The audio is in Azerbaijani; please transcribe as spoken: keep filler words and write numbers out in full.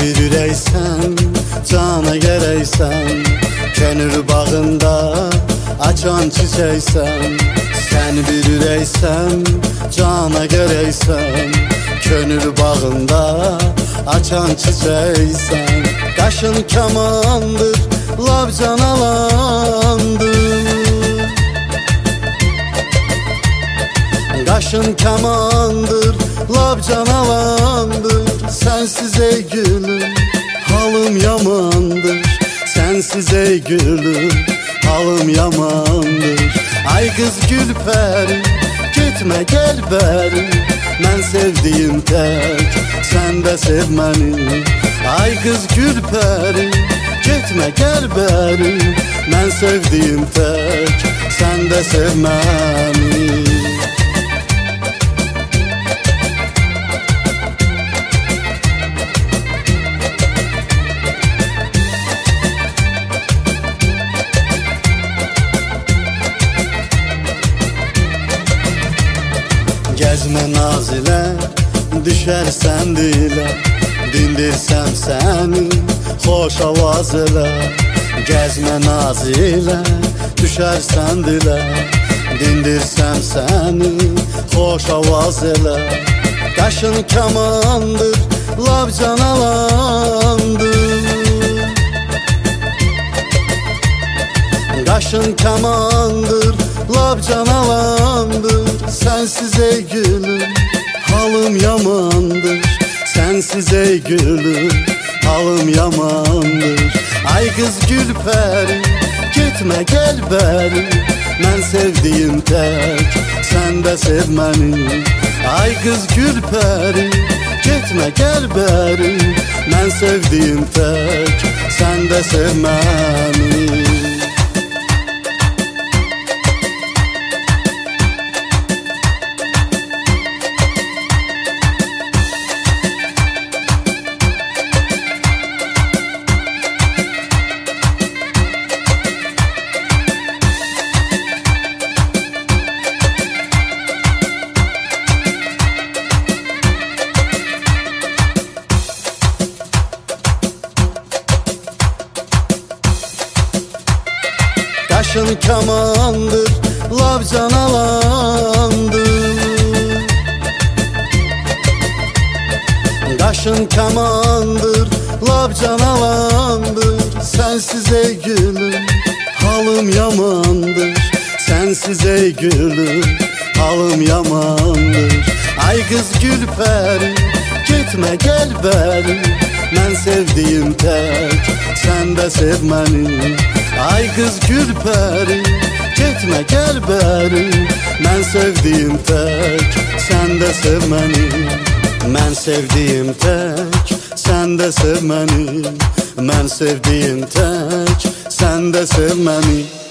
bir ürəksən, cana gərəksən, könül bağında açan çiçəksən. Sən bir ürəksən, cana gərəksən, könül bağında açan çiçəksən. Qaşın kamandır, lab canalandır. Qaşın kamandır, lab canalandır. Sensiz ey gülüm, halım yamandır. Sensiz ey gülüm, halım yamandır. Ay kız Gülpəri, gitme gel bəri. Mən sevdiyim tək, sən də sev məni. Ay kız Gülpəri, gitme gel bəri. Mən sevdiyim tək, sən də sev məni. Gəzmə naz ilə, düşərsən dilə, dindirsəm səni, xoş avaz elə. Gəzmə naz ilə, düşərsən dilə, dindirsəm səni, xoş avaz elə. Qaşın kamandır, lab canalandır. Qaşın kamandır, lab canalandır. Sensiz ey gülüm, halım yamandır. Sensiz ey gülüm, halım yamandır. Ay kız Gülpəri, gitme gel bəri. Mən sevdiyim tək, sən də sev məni. Ay kız Gülpəri, gitme gel bəri. Mən sevdiyim tək, sən də sev məni. Qaşın kamandır, lab canalandır. Qaşın kamandır, lab canalandır. Sensiz ey gülüm, halım yamandır. Sensiz ey gülüm, halım yamandır. Ay kız Gülpəri, gitme gel bəri. Mən sevdiyim tək, sən də sev məni. Ay kız Gülpəri, gitme gel bəri. Mən sevdiyim tək, sən də sev məni. Mən sevdiyim tək, sən də sev məni. Mən sevdiyim tək, sən də sev məni.